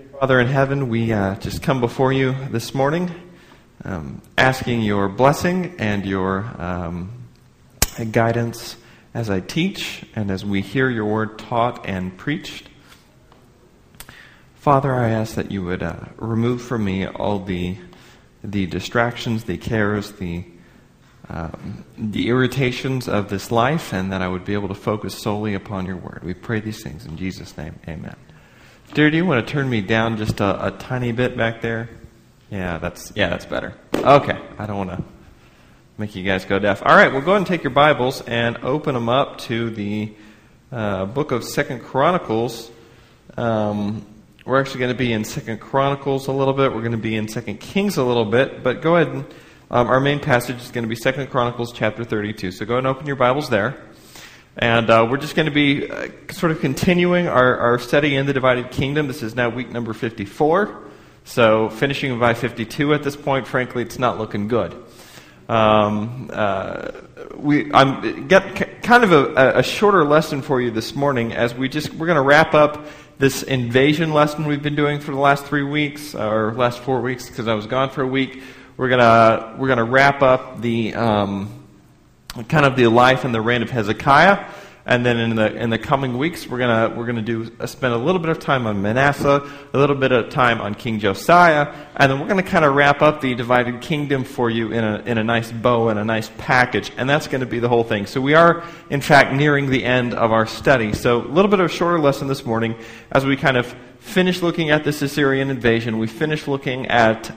Father in heaven, we just come before you this morning, asking your blessing and your guidance as I teach and as we hear your word taught and preached. Father, I ask that you would remove from me all the distractions, the cares, the irritations of this life, and that I would be able to focus solely upon your word. We pray these things in Jesus' name. Amen. Dear, do you want to turn me down just a tiny bit back there? Yeah, that's better. Okay, I don't want to make you guys go deaf. All right, well, go ahead and take your Bibles and open them up to the book of 2 Chronicles. We're actually going to be in 2 Chronicles a little bit. We're going to be in 2 Kings a little bit. But go ahead and our main passage is going to be 2 Chronicles chapter 32. So go ahead and open your Bibles there. And we're just going to be sort of continuing our study in the divided kingdom. This is now week number 54. So finishing by 52 at this point, frankly, it's not looking good. I'm got kind of a shorter lesson for you this morning as we're going to wrap up this invasion lesson we've been doing for the last 3 weeks, or last 4 weeks because I was gone for a week. We're gonna wrap up the kind of the life and the reign of Hezekiah, and then in the coming weeks we're gonna spend a little bit of time on Manasseh, a little bit of time on King Josiah, and then we're gonna kind of wrap up the divided kingdom for you in a nice bow and a nice package, and that's going to be the whole thing. So we are in fact nearing the end of our study. So a little bit of a shorter lesson this morning as we kind of finish looking at this Assyrian invasion. We finish looking at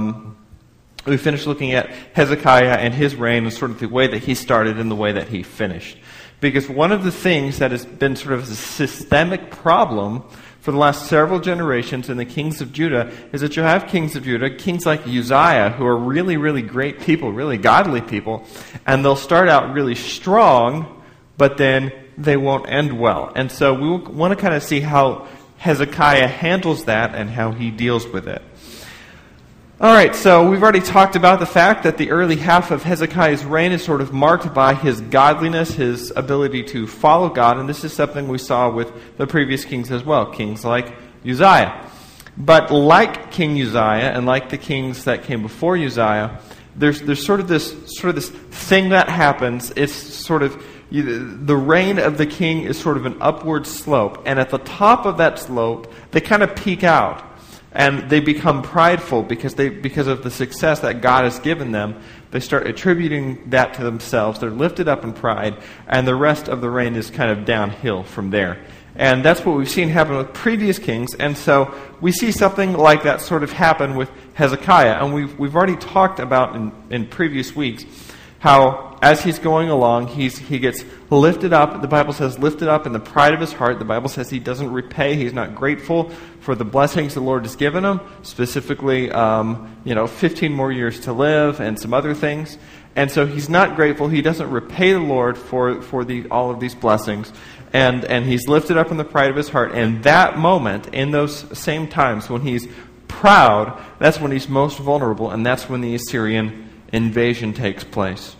Hezekiah and his reign and sort of the way that he started and the way that he finished. Because one of the things that has been sort of a systemic problem for the last several generations in the kings of Judah is that you have kings of Judah, kings like Uzziah, who are really, really great people, really godly people, and they'll start out really strong, but then they won't end well. And so we want to kind of see how Hezekiah handles that and how he deals with it. All right, so we've already talked about the fact that the early half of Hezekiah's reign is sort of marked by his godliness, his ability to follow God, and this is something we saw with the previous kings as well, kings like Uzziah. But like King Uzziah and like the kings that came before Uzziah, there's sort of this thing that happens. It's sort of the reign of the king is sort of an upward slope, and at the top of that slope, they kind of peak out. And they become prideful because of the success that God has given them. They start attributing that to themselves. They're lifted up in pride, and the rest of the reign is kind of downhill from there. And that's what we've seen happen with previous kings. And so we see something like that sort of happen with Hezekiah. And we've already talked about in previous weeks how as he's going along, he gets lifted up. The Bible says lifted up in the pride of his heart. The Bible says he doesn't repay. He's not grateful for the blessings the Lord has given him, specifically 15 more years to live and some other things. And so he's not grateful. He doesn't repay the Lord for all of these blessings. And he's lifted up in the pride of his heart. And that moment, in those same times when he's proud, that's when he's most vulnerable, and that's when the Assyrian invasion takes place.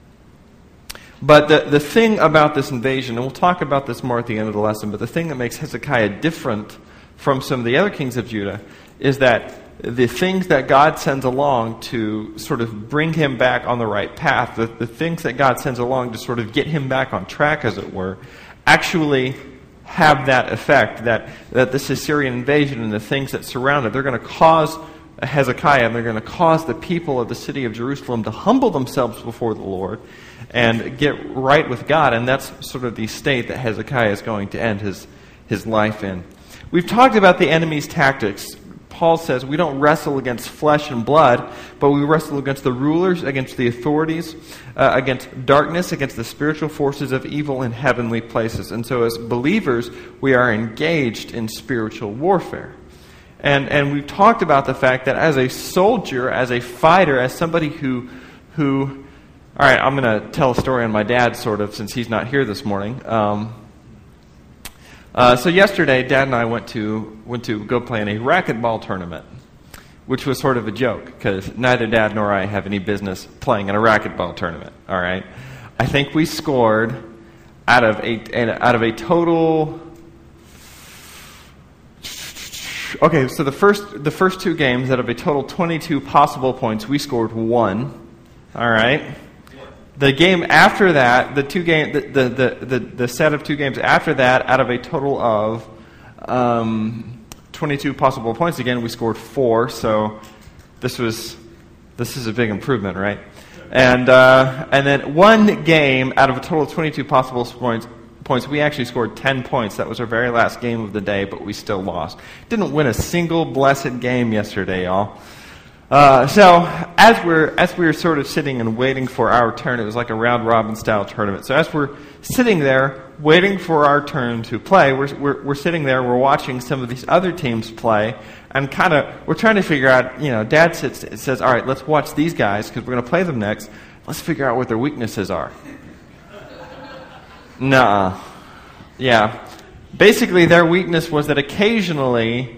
But the thing about this invasion, and we'll talk about this more at the end of the lesson, but the thing that makes Hezekiah different from some of the other kings of Judah is that the things that God sends along to sort of bring him back on the right path, the things that God sends along to sort of get him back on track, as it were, actually have that effect, that this Assyrian invasion and the things that surround it, they're going to cause Hezekiah, and they're going to cause the people of the city of Jerusalem to humble themselves before the Lord and get right with God. And that's sort of the state that Hezekiah is going to end his life in. We've talked about the enemy's tactics. Paul says we don't wrestle against flesh and blood, but we wrestle against the rulers, against the authorities, against darkness, against the spiritual forces of evil in heavenly places. And so as believers, we are engaged in spiritual warfare. And we've talked about the fact that as a soldier, as a fighter, as somebody who all right, I'm going to tell a story on my dad, sort of, since he's not here this morning. So yesterday, Dad and I went to go play in a racquetball tournament, which was sort of a joke, because neither Dad nor I have any business playing in a racquetball tournament, all right? I think we scored out of a total Okay, so the first two games, out of a total 22 possible points, we scored 1. All right. The game after that, the set of two games after that, out of a total of 22 possible points, again we scored 4. So this is a big improvement, right? And then one game out of a total of 22 possible points, we actually scored 10 points. That was our very last game of the day, but we still lost. Didn't win a single blessed game yesterday, y'all. So as we're sort of sitting and waiting for our turn, it was like a round robin style tournament. So as we're sitting there waiting for our turn to play, we're sitting there, we're watching some of these other teams play, and we're trying to figure out. Dad says, "All right, let's watch these guys because we're going to play them next. Let's figure out what their weaknesses are." Nuh-uh. Yeah. Basically, their weakness was that occasionally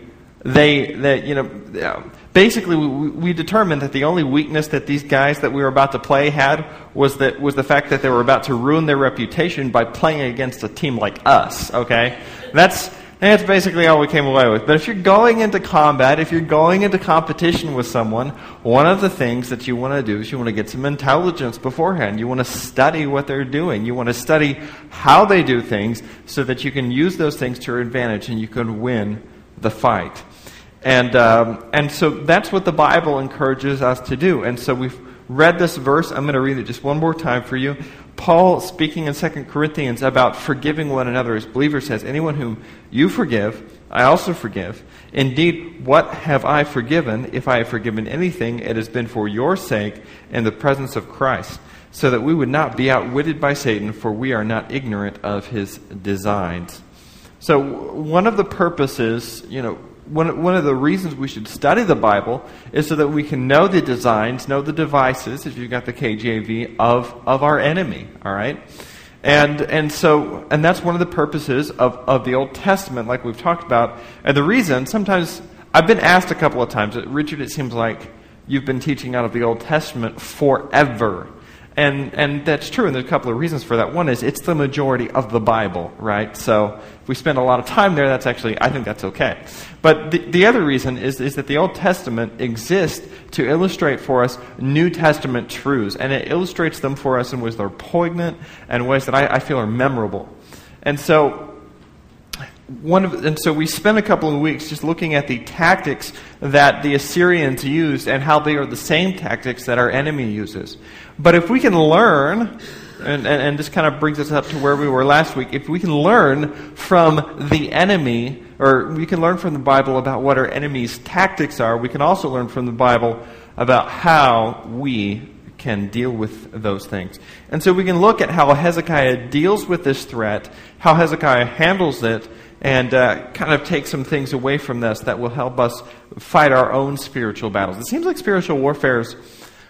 basically we determined that the only weakness that these guys that we were about to play had was the fact that they were about to ruin their reputation by playing against a team like us. Okay, that's basically all we came away with. But if you're going into combat, if you're going into competition with someone, one of the things that you want to do is you want to get some intelligence beforehand. You want to study what they're doing. You want to study how they do things so that you can use those things to your advantage and you can win the fight. And so that's what the Bible encourages us to do. And so we've read this verse. I'm going to read it just one more time for you. Paul, speaking in 2 Corinthians about forgiving one another as believers, says, "Anyone whom you forgive, I also forgive. Indeed, what have I forgiven? If I have forgiven anything, it has been for your sake in the presence of Christ, so that we would not be outwitted by Satan, for we are not ignorant of his designs." So one of the purposes, one of the reasons we should study the Bible is so that we can know the designs, know the devices, if you've got the KJV, of our enemy, all right? And that's one of the purposes of the Old Testament, like we've talked about. And the reason, sometimes, I've been asked a couple of times, "Richard, it seems like you've been teaching out of the Old Testament forever." And that's true, and there's a couple of reasons for that. One is it's the majority of the Bible, right? So if we spend a lot of time there, I think that's okay. But the other reason is that the Old Testament exists to illustrate for us New Testament truths, and it illustrates them for us in ways that are poignant and ways that I feel are memorable. And so we spent a couple of weeks just looking at the tactics that the Assyrians used and how they are the same tactics that our enemy uses. But if we can learn, and this kind of brings us up to where we were last week, if we can learn from the enemy, or we can learn from the Bible about what our enemy's tactics are, we can also learn from the Bible about how we can deal with those things. And so we can look at how Hezekiah deals with this threat, how Hezekiah handles it, and kind of take some things away from this that will help us fight our own spiritual battles. It seems like spiritual warfare is,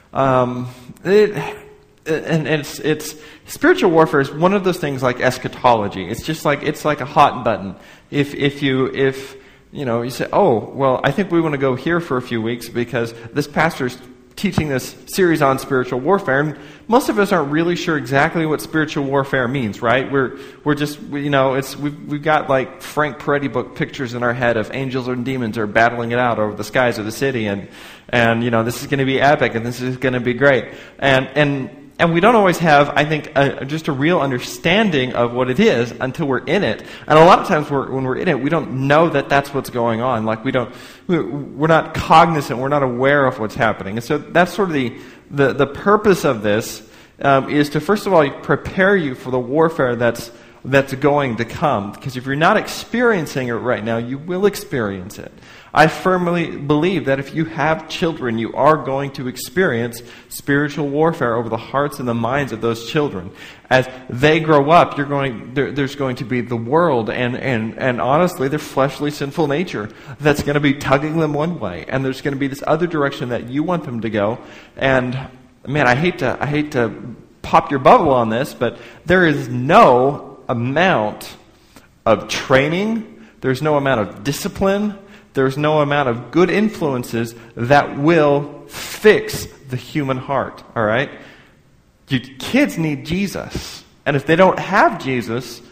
it's spiritual warfare is one of those things like eschatology. It's like a hot button. If you say, "Oh, well, I think we want to go here for a few weeks because this pastor's teaching this series on spiritual warfare," and most of us aren't really sure exactly what spiritual warfare means, right? We're just, we've got like Frank Peretti book pictures in our head of angels and demons are battling it out over the skies of the city, and this is going to be epic, and this is going to be great, and we don't always have, I think, just a real understanding of what it is until we're in it. And a lot of times when we're in it, we don't know that that's what's going on. Like we're not cognizant, we're not aware of what's happening. And so that's sort of the purpose of this is to, first of all, prepare you for the warfare that's going to come. Because if you're not experiencing it right now, you will experience it. I firmly believe that if you have children, you are going to experience spiritual warfare over the hearts and the minds of those children. As they grow up, there's going to be the world and honestly their fleshly sinful nature that's going to be tugging them one way, and there's going to be this other direction that you want them to go. And man, I hate to pop your bubble on this, but there is no amount of training, there's no amount of discipline, there's no amount of good influences that will fix the human heart, all right? Kids need Jesus. And if they don't have Jesus,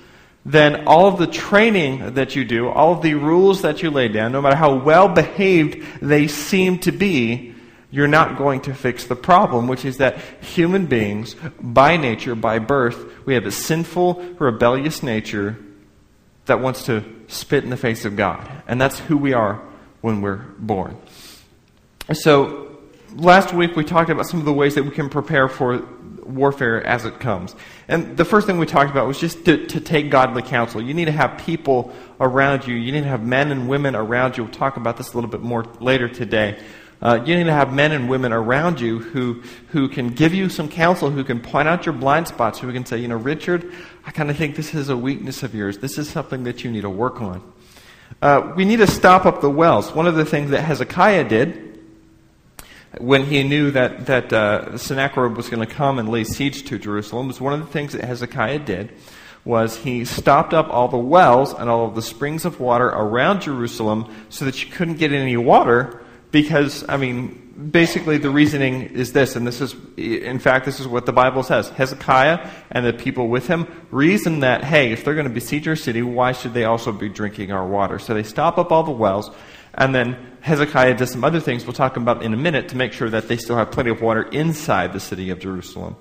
then all of the training that you do, all of the rules that you lay down, no matter how well behaved they seem to be, you're not going to fix the problem, which is that human beings, by nature, by birth, we have a sinful, rebellious nature that wants to spit in the face of God. And that's who we are when we're born. So, last week we talked about some of the ways that we can prepare for warfare as it comes. And the first thing we talked about was just to take godly counsel. You need to have people around you. You need to have men and women around you. We'll talk about this a little bit more later today. You need to have men and women around you who can give you some counsel, who can point out your blind spots, who can say, Richard, I kind of think this is a weakness of yours. This is something that you need to work on. We need to stop up the wells. One of the things that Hezekiah did when he knew that Sennacherib was going to come and lay siege to Jerusalem, was one of the things that Hezekiah did was he stopped up all the wells and all of the springs of water around Jerusalem so that you couldn't get any water because, basically the reasoning is this, and this is what the Bible says. Hezekiah and the people with him reason that, hey, if they're going to besiege our city, why should they also be drinking our water? So they stop up all the wells, and then Hezekiah does some other things we'll talk about in a minute to make sure that they still have plenty of water inside the city of Jerusalem.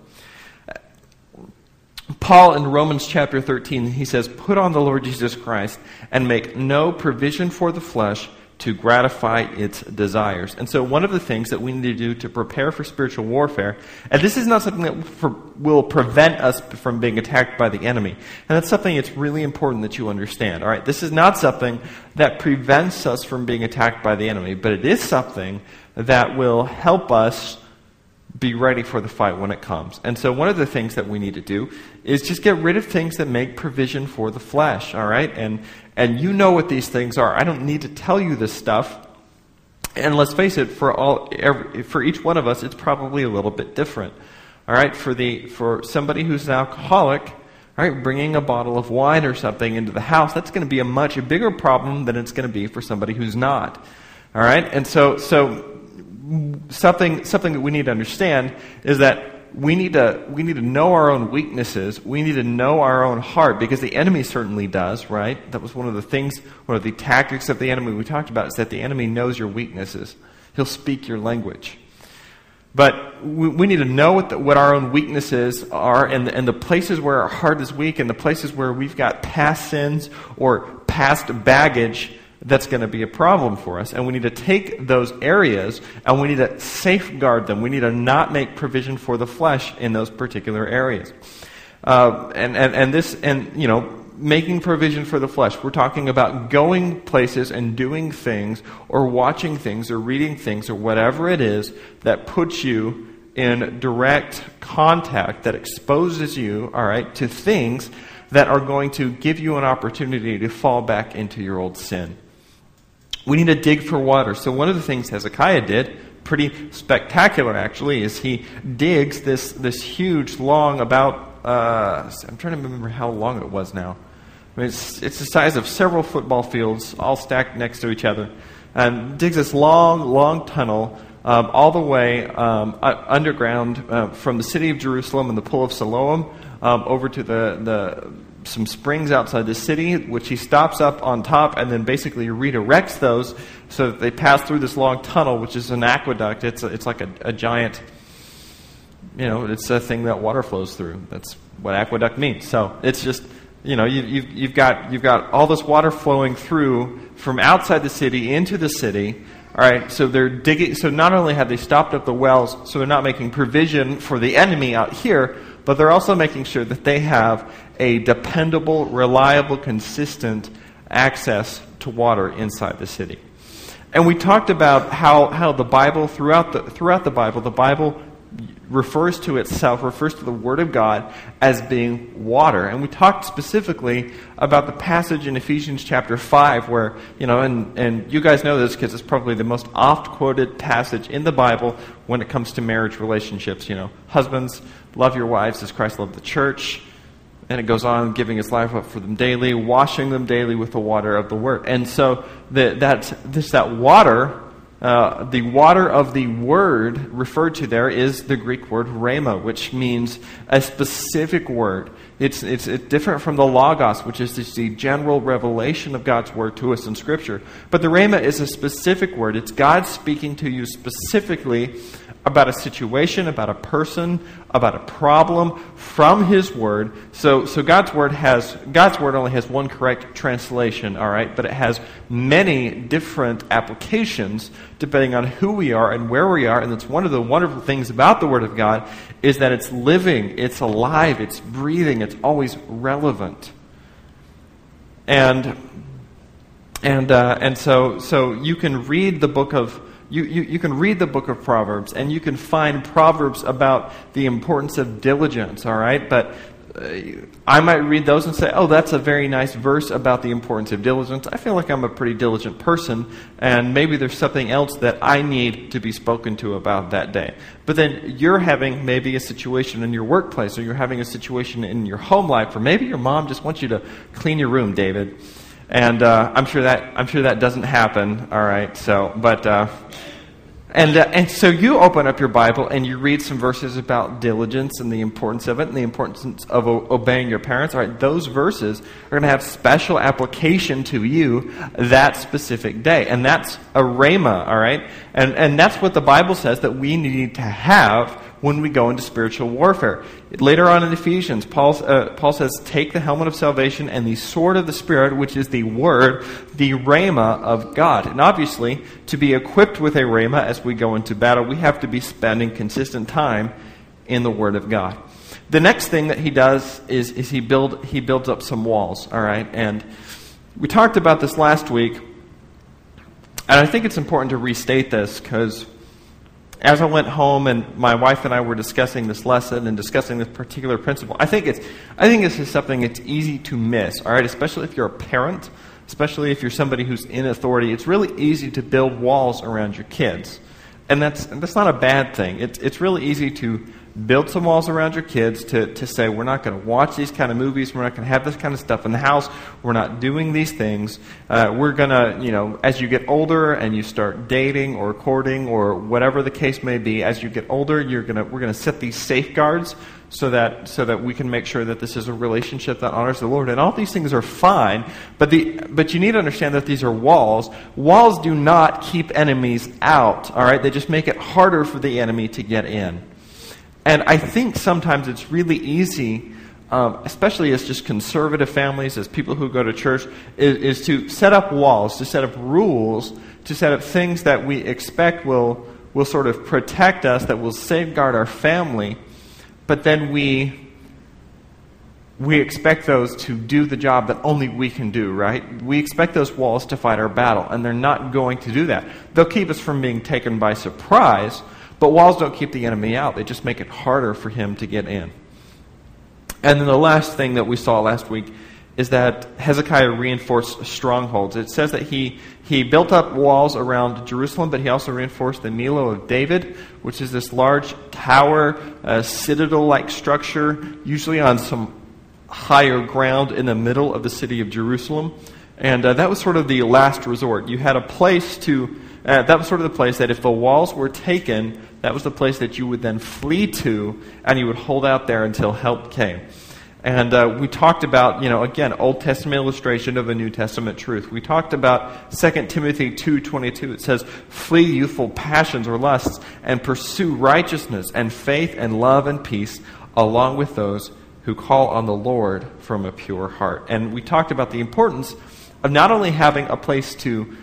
Paul in Romans chapter 13, he says, "Put on the Lord Jesus Christ and make no provision for the flesh to gratify its desires." And so one of the things that we need to do to prepare for spiritual warfare, and this is not something that will prevent us from being attacked by the enemy, and that's something that's really important that you understand. All right, this is not something that prevents us from being attacked by the enemy, but it is something that will help us be ready for the fight when it comes. And so one of the things that we need to do is just get rid of things that make provision for the flesh, all right? And you know what these things are. I don't need to tell you this stuff. And let's face it, for each one of us, it's probably a little bit different. All right, for somebody who's an alcoholic, all right, bringing a bottle of wine or something into the house, that's going to be a much bigger problem than it's going to be for somebody who's not. All right, and so something that we need to understand is that we need to know our own weaknesses. We need to know our own heart, because the enemy certainly does, right? That was one of the tactics of the enemy we talked about, is that the enemy knows your weaknesses. He'll speak your language. But we need to know what our own weaknesses are, and the places where our heart is weak, and the places where we've got past sins or past baggage that's going to be a problem for us. And we need to take those areas and we need to safeguard them. We need to not make provision for the flesh in those particular areas. Making provision for the flesh. We're talking about going places and doing things or watching things or reading things or whatever it is that puts you in direct contact, that exposes you, all right, to things that are going to give you an opportunity to fall back into your old sin. We need to dig for water. So one of the things Hezekiah did, pretty spectacular actually, is he digs this huge, long, about, I'm trying to remember how long it was now. It's the size of several football fields, all stacked next to each other. And digs this long tunnel all the way underground from the city of Jerusalem and the Pool of Siloam over to some springs outside the city, which he stops up on top and then basically redirects those so that they pass through this long tunnel, which is an aqueduct. It's like a giant, it's a thing that water flows through. That's what aqueduct means. So it's just, you've got all this water flowing through from outside the city into the city. All right, so they're digging. So not only have they stopped up the wells, so they're not making provision for the enemy out here, but they're also making sure that they have a dependable, reliable, consistent access to water inside the city. And we talked about how the Bible, throughout the Bible refers to the Word of God as being water. And we talked specifically about the passage in Ephesians chapter 5 where, and you guys know this because it's probably the most oft-quoted passage in the Bible when it comes to marriage relationships. Husbands, love your wives as Christ loved the church. And it goes on, giving his life up for them daily, washing them daily with the water of the Word. And so that water, the water of the Word referred to there is the Greek word rhema, which means a specific word It's different from the Logos, which is just the general revelation of God's Word to us in Scripture. But the Rhema is a specific word. It's God speaking to you specifically about a situation, about a person, about a problem from His Word. So God's Word only has one correct translation, all right? But it has many different applications depending on who we are and where we are. And that's one of the wonderful things about the Word of God is that it's living, it's alive, it's breathing, it's always relevant. And so you can read the book of You can read the book of Proverbs, and you can find Proverbs about the importance of diligence, all right? But I might read those and say, oh, that's a very nice verse about the importance of diligence. I feel like I'm a pretty diligent person, and maybe there's something else that I need to be spoken to about that day. But then you're having maybe a situation in your workplace, or you're having a situation in your home life, or maybe your mom just wants you to clean your room, David. And I'm sure that doesn't happen. All right. And so you open up your Bible and you read some verses about diligence and the importance of it and the importance of obeying your parents. All right. Those verses are going to have special application to you that specific day, and that's a rhema. All right. And that's what the Bible says that we need to have when we go into spiritual warfare. Later on in Ephesians, Paul says, take the helmet of salvation and the sword of the Spirit, which is the Word, the Rhema of God. And obviously, to be equipped with a Rhema as we go into battle, we have to be spending consistent time in the Word of God. The next thing that he does is he builds up some walls, all right? And we talked about this last week, and I think it's important to restate this because as I went home and my wife and I were discussing this lesson and discussing this particular principle, I think this is something that's easy to miss, all right? Especially if you're a parent, especially if you're somebody who's in authority. It's really easy to build walls around your kids. And that's not a bad thing. It's really easy to build some walls around your kids to say, we're not going to watch these kind of movies, we're not going to have this kind of stuff in the house, we're not doing these things. We're going to, as you get older and you start dating or courting or whatever the case may be, as you get older, we're going to set these safeguards so that we can make sure that this is a relationship that honors the Lord. And all these things are fine, but you need to understand that these are walls. Walls do not keep enemies out, all right? They just make it harder for the enemy to get in. And I think sometimes it's really easy, especially as just conservative families, as people who go to church, is to set up walls, to set up rules, to set up things that we expect will sort of protect us, that will safeguard our family, but then we expect those to do the job that only we can do, right? We expect those walls to fight our battle, and they're not going to do that. They'll keep us from being taken by surprise, but walls don't keep the enemy out. They just make it harder for him to get in. And then the last thing that we saw last week is that Hezekiah reinforced strongholds. It says that he built up walls around Jerusalem, but he also reinforced the Millo of David, which is this large tower, citadel-like structure, usually on some higher ground in the middle of the city of Jerusalem. And that was sort of the last resort. You had a place that was sort of the place that if the walls were taken, that was the place that you would then flee to, and you would hold out there until help came. And we talked about, again, Old Testament illustration of a New Testament truth. We talked about 2 Timothy 2:22. It says, flee youthful passions or lusts, and pursue righteousness and faith and love and peace, along with those who call on the Lord from a pure heart. And we talked about the importance of not only having a place to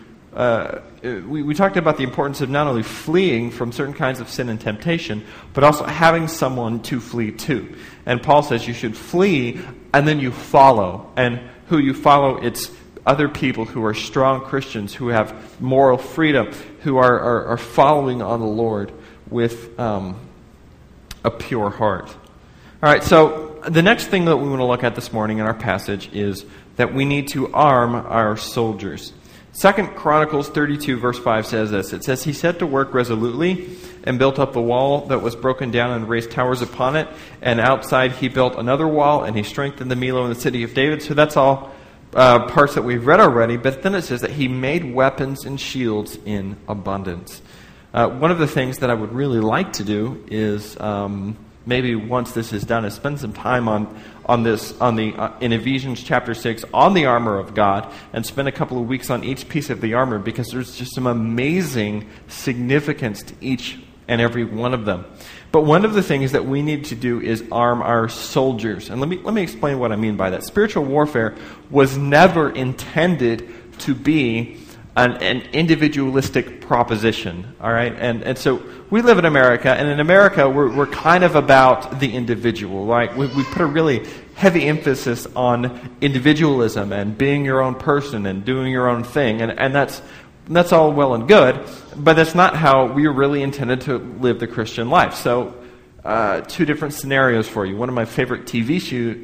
we talked about the importance of not only fleeing from certain kinds of sin and temptation, but also having someone to flee to. And Paul says you should flee, and then you follow. And who you follow, it's other people who are strong Christians, who have moral freedom, who are following on the Lord with a pure heart. All right, so the next thing that we want to look at this morning in our passage is that we need to arm our soldiers. 2 Chronicles 32 verse 5 says this. It says, he set to work resolutely and built up the wall that was broken down and raised towers upon it. And outside he built another wall, and he strengthened the Millo in the city of David. So that's all parts that we've read already. But then it says that he made weapons and shields in abundance. One of the things that I would really like to do is maybe once this is done, is spend some time in Ephesians chapter 6 on the armor of God, and spend a couple of weeks on each piece of the armor, because there's just some amazing significance to each and every one of them. But one of the things that we need to do is arm our soldiers. And let me explain what I mean by that. Spiritual warfare was never intended to be an individualistic proposition, all right? And so we live in America, and in America, we're kind of about the individual, right? We put a really heavy emphasis on individualism and being your own person and doing your own thing, and that's all well and good, but that's not how we really intended to live the Christian life. So, two different scenarios for you. One of my favorite TV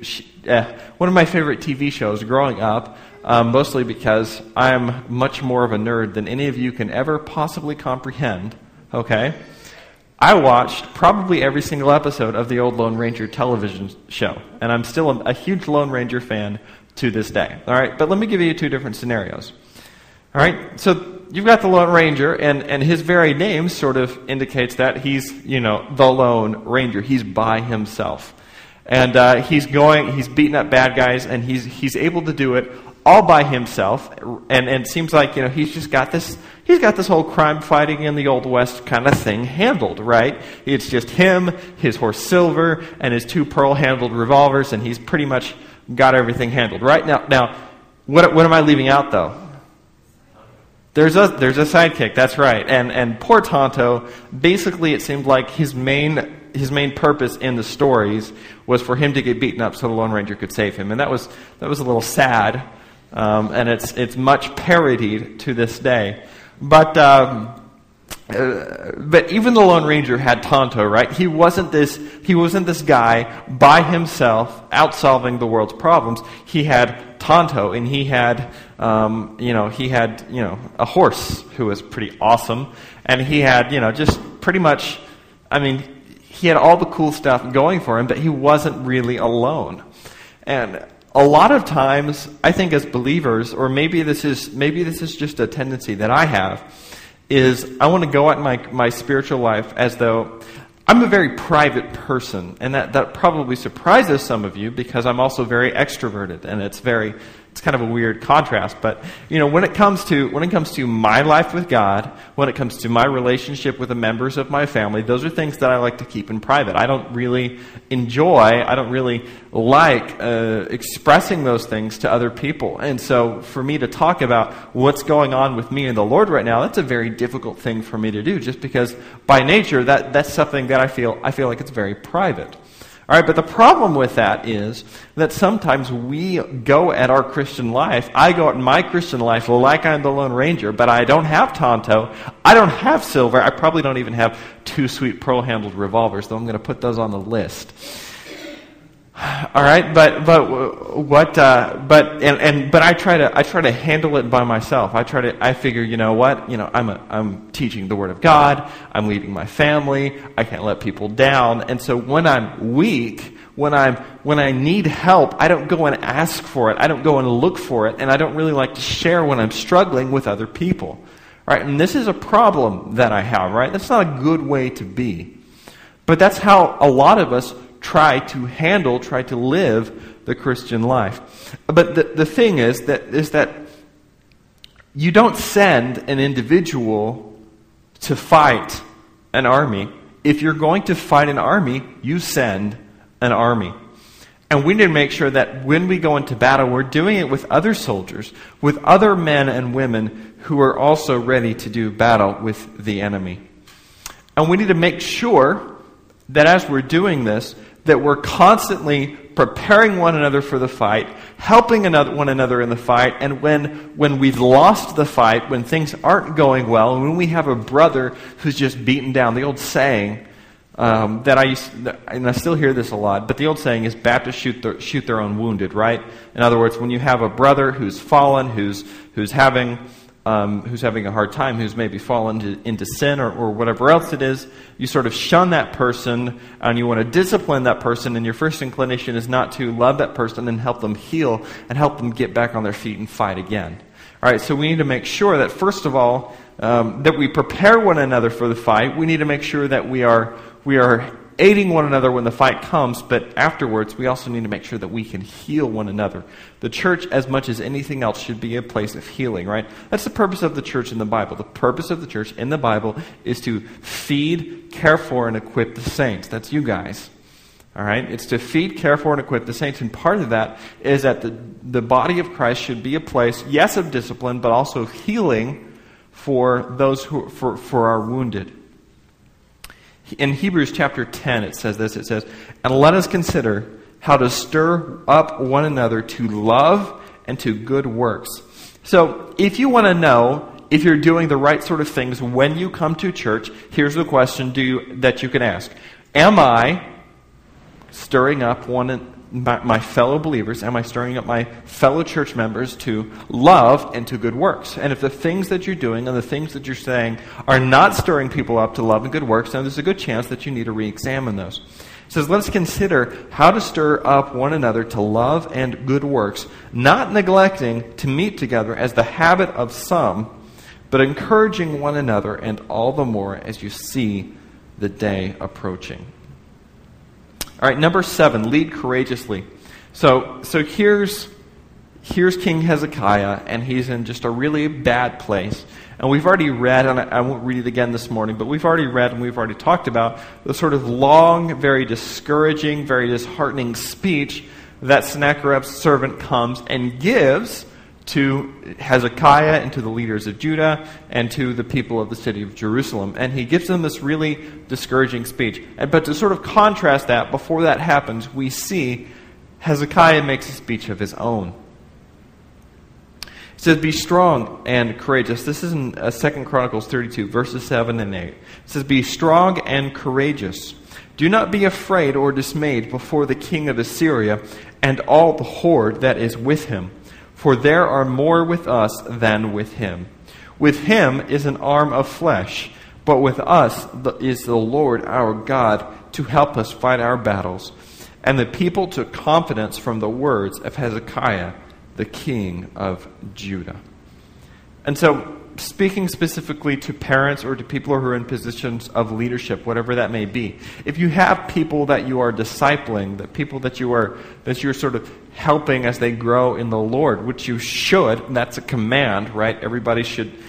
shows growing up, mostly because I'm much more of a nerd than any of you can ever possibly comprehend. Okay, I watched probably every single episode of the old Lone Ranger television show, and I'm still a huge Lone Ranger fan to this day. All right, but let me give you two different scenarios. All right, so you've got the Lone Ranger, and his very name sort of indicates that he's, the Lone Ranger. He's by himself. And he's beating up bad guys, and he's able to do it all by himself. And it seems like, he's got this whole crime fighting in the Old West kind of thing handled, right? It's just him, his horse Silver, and his 2 pearl-handled revolvers, and he's pretty much got everything handled, right? Now, what am I leaving out, though? There's a sidekick, that's right. And poor Tonto, basically it seemed like his main purpose in the stories was for him to get beaten up so the Lone Ranger could save him. And that was a little sad. And it's much parodied to this day. But even the Lone Ranger had Tonto, right? He wasn't this guy by himself out solving the world's problems. He had Tonto, and he had a horse who was pretty awesome, and he had, just pretty much, he had all the cool stuff going for him, but he wasn't really alone. And a lot of times, I think as believers, or maybe this is just a tendency that I have, is I want to go at my spiritual life as though I'm a very private person, and that probably surprises some of you because I'm also very extroverted, and it's kind of a weird contrast. But when it comes to my life with God, when it comes to my relationship with the members of my family, those are things that I like to keep in private. I don't really like expressing those things to other people. And so for me to talk about what's going on with me and the Lord right now, that's a very difficult thing for me to do, just because by nature that's something that I feel like it's very private. All right, but the problem with that is that sometimes we go at our Christian life. I go at my Christian life like I'm the Lone Ranger, but I don't have Tonto. I don't have Silver. I probably don't even have 2 sweet pearl-handled revolvers, though I'm going to put those on the list. All right, but I try to handle it by myself. I figure, I'm teaching the Word of God. I'm leading my family. I can't let people down. And so when I'm weak, when I need help, I don't go and ask for it. I don't go and look for it, and I don't really like to share when I'm struggling with other people. Right? And this is a problem that I have, right? That's not a good way to be. But that's how a lot of us try to live the Christian life. But the thing is that you don't send an individual to fight an army. If you're going to fight an army, you send an army. And we need to make sure that when we go into battle, we're doing it with other soldiers, with other men and women who are also ready to do battle with the enemy. And we need to make sure that as we're doing this, that we're constantly preparing one another for the fight, helping one another in the fight, and when we've lost the fight, when things aren't going well, and when we have a brother who's just beaten down, the old saying that I still hear this a lot, but the old saying is Baptists shoot their own wounded, right? In other words, when you have a brother who's fallen, who's having a hard time, who's maybe fallen into sin or whatever else it is, you sort of shun that person and you want to discipline that person, and your first inclination is not to love that person and help them heal and help them get back on their feet and fight again. All right, so we need to make sure that, first of all, that we prepare one another for the fight. We need to make sure that we are aiding one another when the fight comes, but afterwards we also need to make sure that we can heal one another. The church, as much as anything else, should be a place of healing, right? That's the purpose of the church in the Bible. The purpose of the church in the Bible is to feed, care for, and equip the saints. That's you guys. All right? It's to feed, care for, and equip the saints. And part of that is that the body of Christ should be a place, yes, of discipline, but also of healing for those who for our wounded. In Hebrews chapter 10, it says this. It says, "And let us consider how to stir up one another to love and to good works." So, if you want to know if you're doing the right sort of things when you come to church, here's the question that you can ask. Am I stirring up my fellow believers? Am I stirring up my fellow church members to love and to good works? And if the things that you're doing and the things that you're saying are not stirring people up to love and good works, then there's a good chance that you need to re-examine those. It says, let's consider how to stir up one another to love and good works, not neglecting to meet together as the habit of some, but encouraging one another, and all the more as you see the day approaching. All right, number 7, lead courageously. So here's King Hezekiah, and he's in just a really bad place. And we've already read, and I won't read it again this morning, but we've already read and we've already talked about the sort of long, very discouraging, very disheartening speech that Sennacherib's servant comes and gives to Hezekiah and to the leaders of Judah and to the people of the city of Jerusalem. And he gives them this really discouraging speech. But to sort of contrast that, before that happens, we see Hezekiah makes a speech of his own. It says, "Be strong and courageous." This is in 2 Chronicles 32, verses 7 and 8. It says, "Be strong and courageous. Do not be afraid or dismayed before the king of Assyria and all the horde that is with him. For there are more with us than with him. With him is an arm of flesh, but with us is the Lord our God to help us fight our battles." And the people took confidence from the words of Hezekiah, the king of Judah. And so, speaking specifically to parents or to people who are in positions of leadership, whatever that may be, if you have people that you are discipling, that people that you're sort of helping as they grow in the Lord, which you should, and that's a command, right? Everybody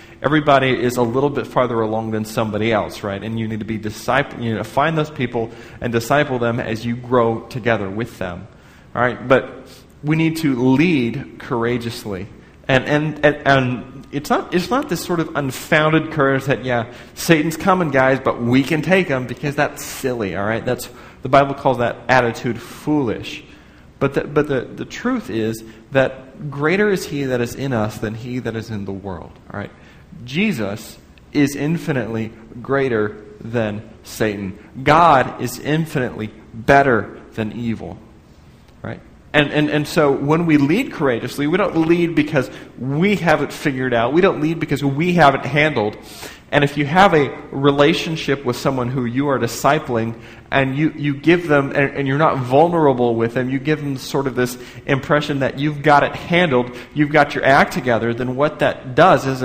is a little bit farther along than somebody else, right? And you need to be find those people and disciple them as you grow together with them. All right? But we need to lead courageously. And it's not this sort of unfounded courage that, yeah, Satan's coming, guys, but we can take him, because that's silly, all right? The Bible calls that attitude foolish. But the truth is that greater is he that is in us than he that is in the world, all right? Jesus is infinitely greater than Satan. God is infinitely better than evil, right? And so when we lead courageously, we don't lead because we have it figured out. We don't lead because we have it handled. And if you have a relationship with someone who you are discipling, and you give them, and you're not vulnerable with them, you give them sort of this impression that you've got it handled, you've got your act together, then what that does is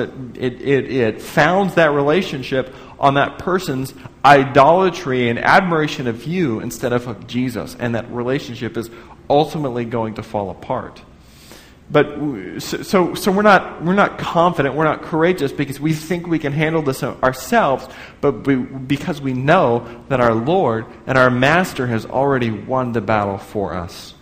it founds that relationship on that person's idolatry and admiration of you instead of Jesus. And that relationship is ultimately going to fall apart. But so we're not confident, we're not courageous because we think we can handle this ourselves, but because we know that our Lord and our Master has already won the battle for us.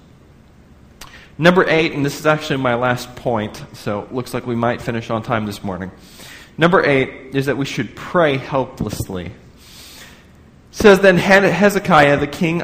Number 8, and this is actually my last point, so it looks like we might finish on time this morning. Number 8 is that we should pray helplessly. It says, Then Hezekiah the king,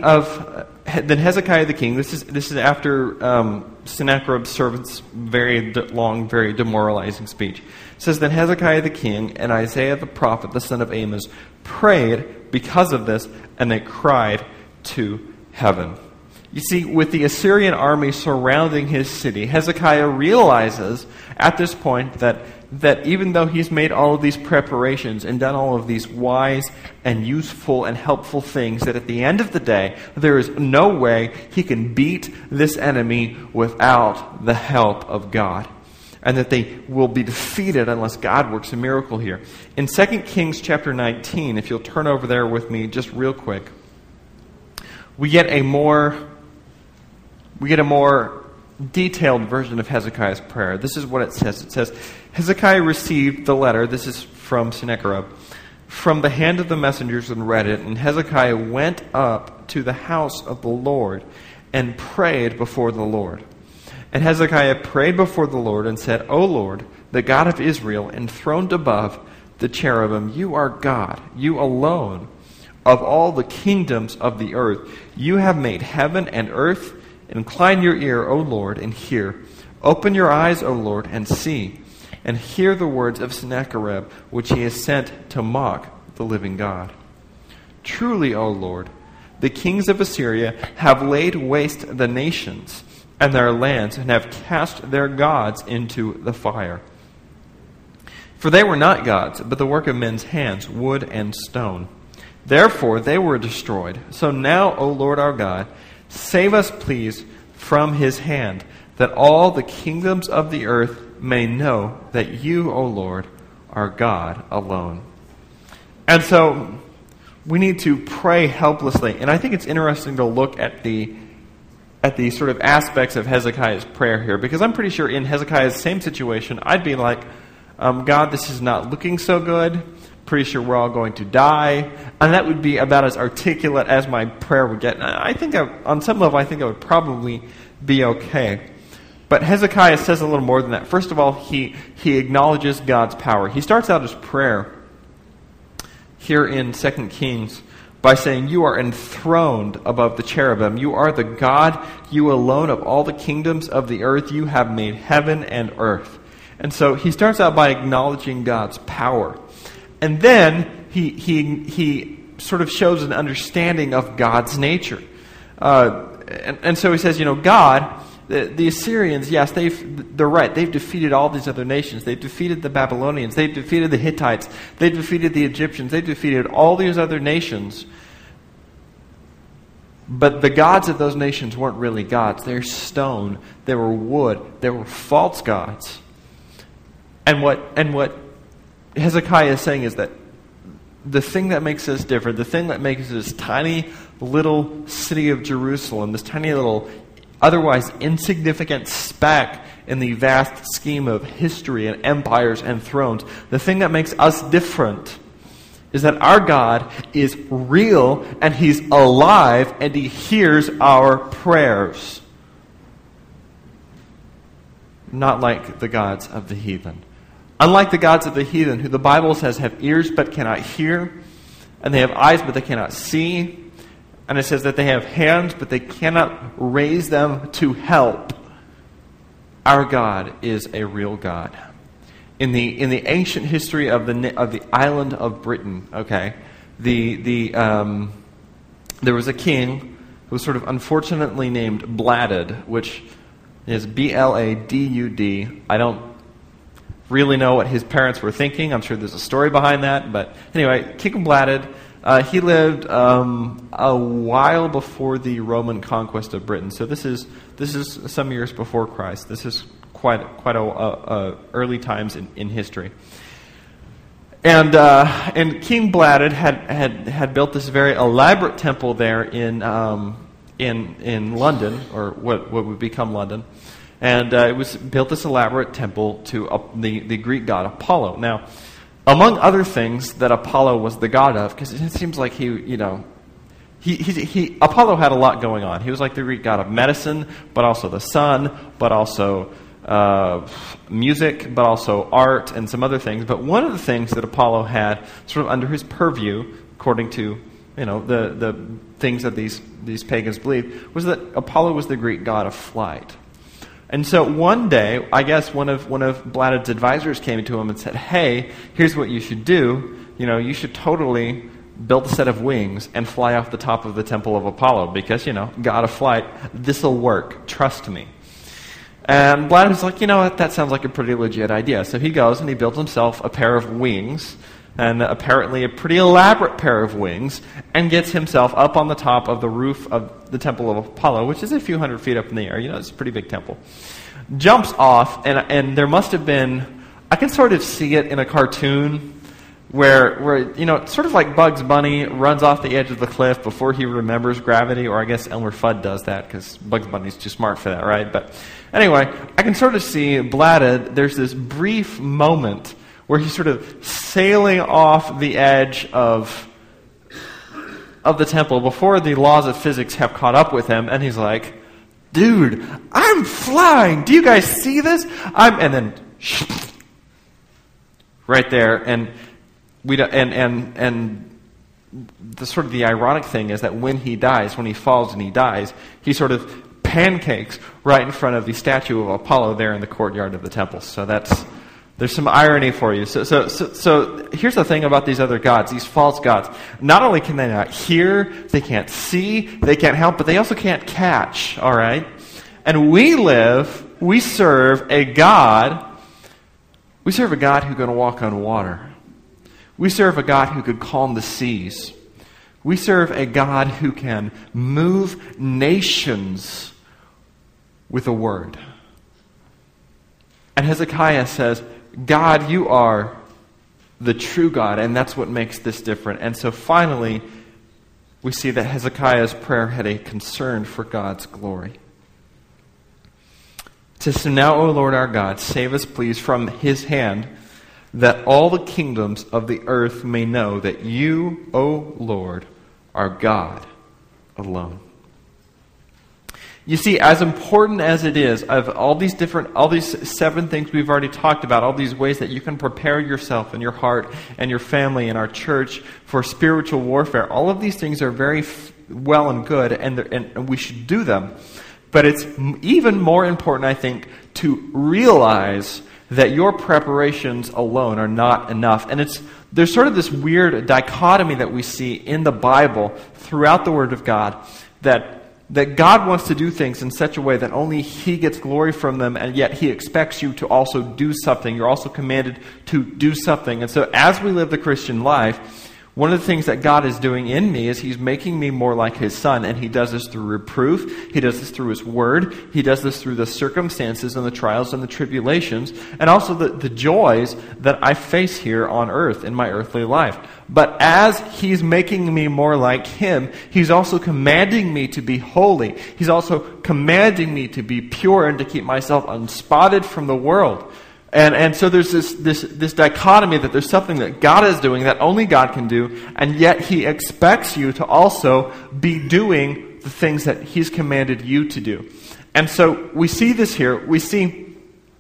this is after Sennacherib's servant's very long, very demoralizing speech. It says, Then Hezekiah the king and Isaiah the prophet, the son of Amos, prayed because of this, and they cried to heaven. You see, with the Assyrian army surrounding his city, Hezekiah realizes at this point that even though he's made all of these preparations and done all of these wise and useful and helpful things, that at the end of the day, there is no way he can beat this enemy without the help of God. And that they will be defeated unless God works a miracle here. In 2 Kings chapter 19, if you'll turn over there with me just real quick. we get a more detailed version of Hezekiah's prayer. This is what it says. It says, Hezekiah received the letter, this is from Sennacherib, from the hand of the messengers and read it, and Hezekiah went up to the house of the Lord and prayed before the Lord. And Hezekiah prayed before the Lord and said, O Lord, the God of Israel, enthroned above the cherubim, you are God, you alone, of all the kingdoms of the earth. You have made heaven and earth. Incline your ear, O Lord, and hear. Open your eyes, O Lord, and see, and hear the words of Sennacherib, which he has sent to mock the living God. Truly, O Lord, the kings of Assyria have laid waste the nations and their lands, and have cast their gods into the fire. For they were not gods, but the work of men's hands, wood and stone. Therefore they were destroyed. So now, O Lord our God, save us, please, from his hand, that all the kingdoms of the earth may know that you, O Lord, are God alone. And so we need to pray helplessly. And I think it's interesting to look at the sort of aspects of Hezekiah's prayer here, because I'm pretty sure in Hezekiah's same situation, I'd be like, God, this is not looking so good. Pretty sure we're all going to die. And that would be about as articulate as my prayer would get. And I think, on some level, I think I would probably be okay. But Hezekiah says a little more than that. First of all, he acknowledges God's power. He starts out his prayer here in 2 Kings by saying, you are enthroned above the cherubim. You are the God, you alone of all the kingdoms of the earth. You have made heaven and earth. And so he starts out by acknowledging God's power. And then he sort of shows an understanding of God's nature. And so he says, God, the Assyrians, yes, they're right. They've defeated all these other nations. They've defeated the Babylonians. They've defeated the Hittites. They've defeated the Egyptians. They've defeated all these other nations. But the gods of those nations weren't really gods. They're stone. They were wood. They were false gods. And what Hezekiah is saying is that the thing that makes us different, the thing that makes this tiny little city of Jerusalem, this tiny little otherwise insignificant speck in the vast scheme of history and empires and thrones, the thing that makes us different is that our God is real and he's alive and he hears our prayers. Not like the gods of the heathen. Unlike the gods of the heathen, who the Bible says have ears but cannot hear, and they have eyes but they cannot see, and it says that they have hands but they cannot raise them to help. Our God is a real God. In the ancient history of the island of Britain, okay, there was a king who was sort of unfortunately named Bladud, which is Bladud. I don't really know what his parents were thinking. I'm sure there's a story behind that. But anyway, King Bladud, he lived a while before the Roman conquest of Britain. So this is some years before Christ. This is quite a early times in history. And King Bladud had built this very elaborate temple there in London, or what would become London. And it was built this elaborate temple to the Greek god Apollo. Now, among other things that Apollo was the god of, because it seems like Apollo had a lot going on. He was like the Greek god of medicine, but also the sun, but also music, but also art and some other things. But one of the things that Apollo had sort of under his purview, according to the things that these pagans believed, was that Apollo was the Greek god of flight. And so one day, I guess one of Bladud's advisors came to him and said, hey, here's what you should do. You should totally build a set of wings and fly off the top of the temple of Apollo because, god of flight, this'll work. Trust me. And Bladud's like, that sounds like a pretty legit idea. So he goes and he builds himself a pair of wings, and apparently a pretty elaborate pair of wings, and gets himself up on the top of the roof of the temple of Apollo, which is a few hundred feet up in the air. It's a pretty big temple. Jumps off, and there must have been, I can sort of see it in a cartoon, where it's sort of like Bugs Bunny runs off the edge of the cliff before he remembers gravity, or I guess Elmer Fudd does that because Bugs Bunny's too smart for that, right? But anyway, I can sort of see Bladud, there's this brief moment where he's sort of sailing off the edge of the temple before the laws of physics have caught up with him, and he's like, dude, I'm flying! Do you guys see this? And then right there, and the sort of the ironic thing is that when he dies, when he falls and he dies, he sort of pancakes right in front of the statue of Apollo there in the courtyard of the temple. So there's some irony for you. So here's the thing about these other gods, these false gods. Not only can they not hear, they can't see, they can't help, but they also can't catch, all right? And we serve a God who's going to walk on water. We serve a God who could calm the seas. We serve a God who can move nations with a word. And Hezekiah says, God, you are the true God, and that's what makes this different. And so finally, we see that Hezekiah's prayer had a concern for God's glory. It says, so now, O Lord our God, save us please from his hand, that all the kingdoms of the earth may know that you, O Lord, are God alone. You see, as important as it is, of all these 7 things we've already talked about, all these ways that you can prepare yourself and your heart and your family and our church for spiritual warfare, all of these things are very well and good, and we should do them. But it's even more important, I think, to realize that your preparations alone are not enough. And there's sort of this weird dichotomy that we see in the Bible throughout the Word of God, that God wants to do things in such a way that only He gets glory from them, and yet He expects you to also do something. You're also commanded to do something. And so as we live the Christian life, one of the things that God is doing in me is He's making me more like His Son, and He does this through reproof. He does this through His Word. He does this through the circumstances and the trials and the tribulations, and also the joys that I face here on earth in my earthly life. But as He's making me more like Him, He's also commanding me to be holy. He's also commanding me to be pure and to keep myself unspotted from the world. And so there's this dichotomy that there's something that God is doing that only God can do, and yet He expects you to also be doing the things that He's commanded you to do. And so we see this here. We see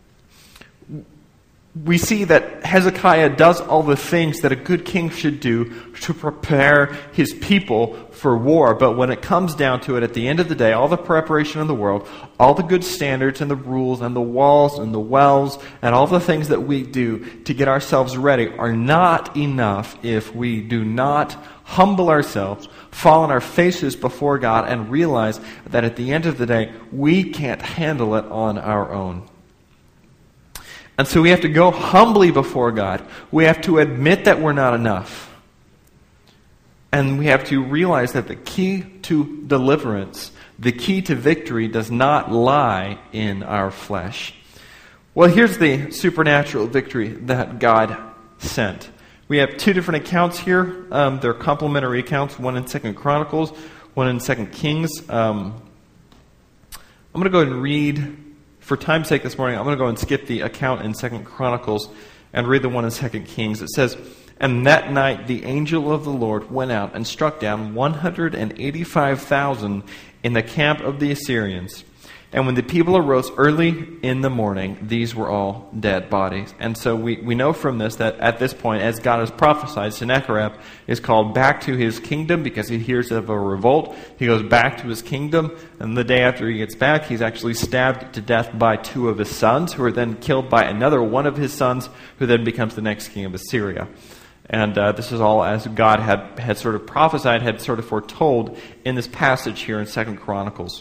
that Hezekiah does all the things that a good king should do to prepare his people for war. But when it comes down to it, at the end of the day, all the preparation in the world, all the good standards and the rules and the walls and the wells and all the things that we do to get ourselves ready are not enough if we do not humble ourselves, fall on our faces before God, and realize that at the end of the day, we can't handle it on our own. And so we have to go humbly before God. We have to admit that we're not enough. And we have to realize that the key to deliverance, the key to victory, does not lie in our flesh. Well, here's the supernatural victory that God sent. We have 2 different accounts here. They're complementary accounts, one in 2 Chronicles, one in 2 Kings. I'm going to go ahead and read. For time's sake this morning, I'm going to go and skip the account in 2 Chronicles and read the one in 2 Kings. It says, and that night the angel of the Lord went out and struck down 185,000 in the camp of the Assyrians. And when the people arose early in the morning, these were all dead bodies. And so we know from this that at this point, as God has prophesied, Sennacherib is called back to his kingdom because he hears of a revolt. He goes back to his kingdom, and the day after he gets back, he's actually stabbed to death by 2 of his sons, who are then killed by another one of his sons, who then becomes the next king of Assyria. And this is all as God had sort of prophesied, had sort of foretold in this passage here in 2 Chronicles.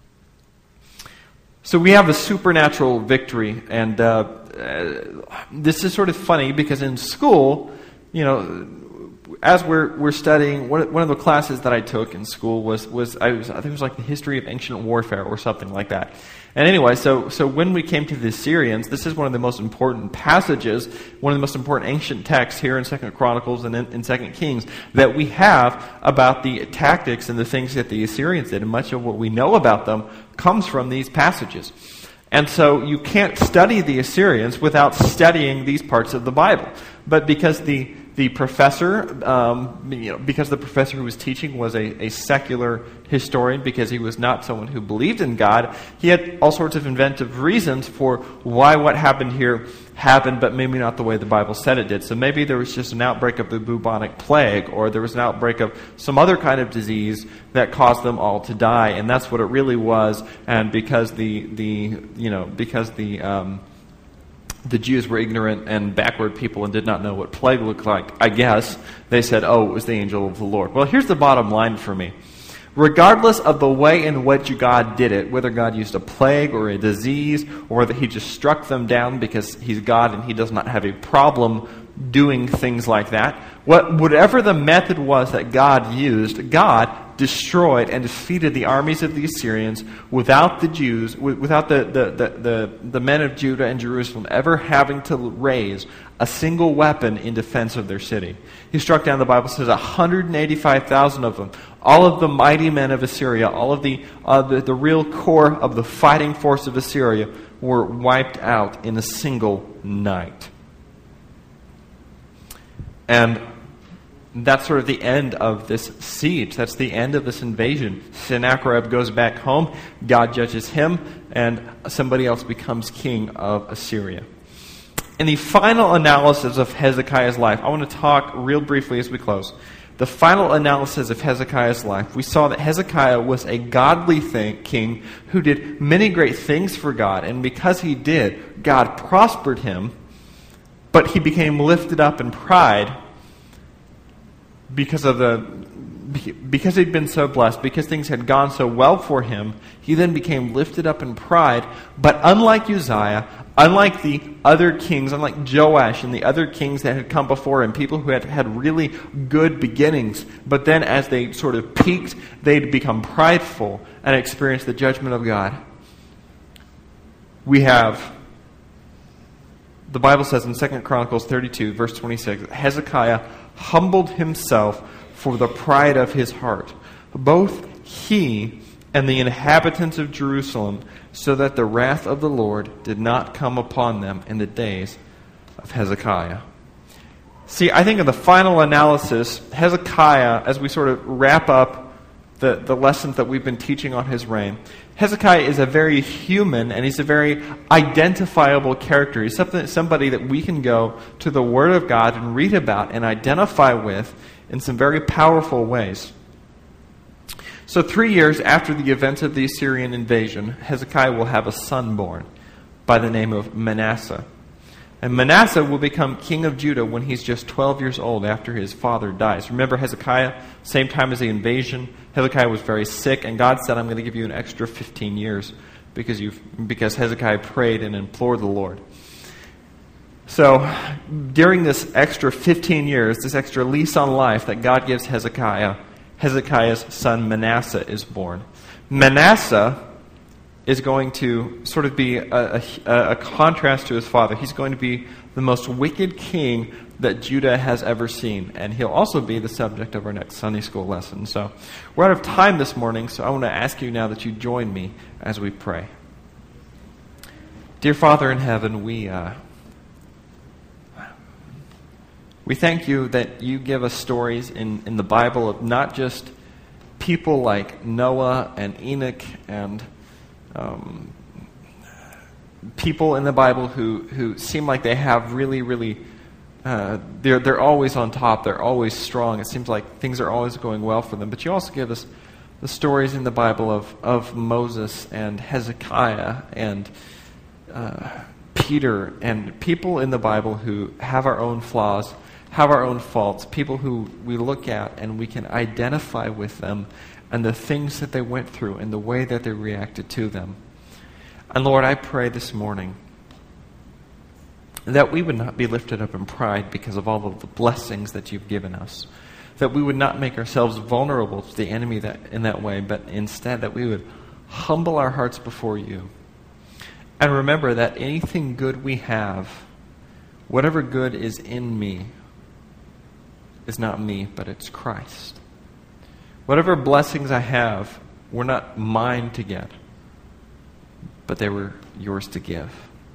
So we have a supernatural victory, and this is sort of funny because in school, as we're studying, one of the classes that I took in school was I think it was like the history of ancient warfare or something like that. And anyway, so when we came to the Assyrians, this is one of the most important passages, one of the most important ancient texts here in 2 Chronicles and in 2 Kings that we have about the tactics and the things that the Assyrians did. And much of what we know about them comes from these passages. And so you can't study the Assyrians without studying these parts of the Bible. But because the professor, because the professor who was teaching was a secular historian, because he was not someone who believed in God, he had all sorts of inventive reasons for why what happened here happened, but maybe not the way the Bible said it did. So maybe there was just an outbreak of the bubonic plague, or there was an outbreak of some other kind of disease that caused them all to die, and that's what it really was. And because the Jews were ignorant and backward people and did not know what plague looked like, I guess, they said, oh, it was the angel of the Lord. Well, here's the bottom line for me. Regardless of the way in which God did it, whether God used a plague or a disease, or whether he just struck them down because he's God and he does not have a problem doing things like that, whatever the method was that God used, God destroyed and defeated the armies of the Assyrians without the Jews, without the men of Judah and Jerusalem ever having to raise a single weapon in defense of their city. He struck down, the Bible says, 185,000 of them. All of the mighty men of Assyria, all of the real core of the fighting force of Assyria were wiped out in a single night. And that's sort of the end of this siege. That's the end of this invasion. Sennacherib goes back home, God judges him, and somebody else becomes king of Assyria. In the final analysis of Hezekiah's life, I want to talk real briefly as we close. The final analysis of Hezekiah's life, we saw that Hezekiah was a godly king who did many great things for God, and because he did, God prospered him, but he became lifted up in pride because he'd been so blessed, because things had gone so well for him. He then became lifted up in pride. But unlike Uzziah, unlike the other kings, unlike Joash and the other kings that had come before him, people who had really good beginnings, but then as they sort of peaked, they'd become prideful and experience the judgment of God. We have, the Bible says in 2 Chronicles 32, verse 26, Hezekiah humbled himself for the pride of his heart, both he and the inhabitants of Jerusalem, so that the wrath of the Lord did not come upon them in the days of Hezekiah. See, I think in the final analysis, Hezekiah, as we sort of wrap up the lessons that we've been teaching on his reign, Hezekiah is a very human and he's a very identifiable character. He's somebody that we can go to the Word of God and read about and identify with in some very powerful ways. So 3 years after the events of the Assyrian invasion, Hezekiah will have a son born by the name of Manasseh. And Manasseh will become king of Judah when he's just 12 years old after his father dies. Remember Hezekiah, same time as the invasion, Hezekiah was very sick, and God said, I'm going to give you an extra 15 years because Hezekiah prayed and implored the Lord. So during this extra 15 years, this extra lease on life that God gives Hezekiah, Hezekiah's son Manasseh is born. Manasseh is going to sort of be a contrast to his father. He's going to be the most wicked king that Judah has ever seen. And he'll also be the subject of our next Sunday school lesson. So we're out of time this morning, so I want to ask you now that you join me as we pray. Dear Father in heaven, we thank you that you give us stories in the Bible of not just people like Noah and Enoch and people in the Bible who seem like they have really they're always on top, they're always strong. It seems like things are always going well for them. But you also give us the stories in the Bible of Moses and Hezekiah and Peter and people in the Bible who have our own flaws, have our own faults, people who we look at and we can identify with them and the things that they went through and the way that they reacted to them. And Lord, I pray this morning that we would not be lifted up in pride because of all of the blessings that you've given us, that we would not make ourselves vulnerable to the enemy in that way, but instead that we would humble our hearts before you. And remember that anything good we have, whatever good is in me, is not me, but it's Christ. Whatever blessings I have were not mine to get, but they were yours to give.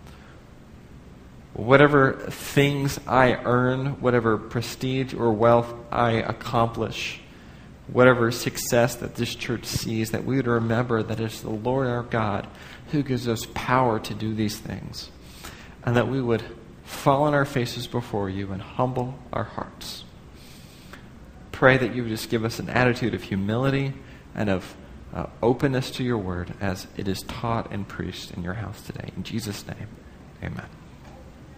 Whatever things I earn, whatever prestige or wealth I accomplish, whatever success that this church sees, that we would remember that it's the Lord our God who gives us power to do these things, and that we would fall on our faces before you and humble our hearts. Pray that you would just give us an attitude of humility and of openness to your word as it is taught and preached in your house today. In Jesus' name, amen.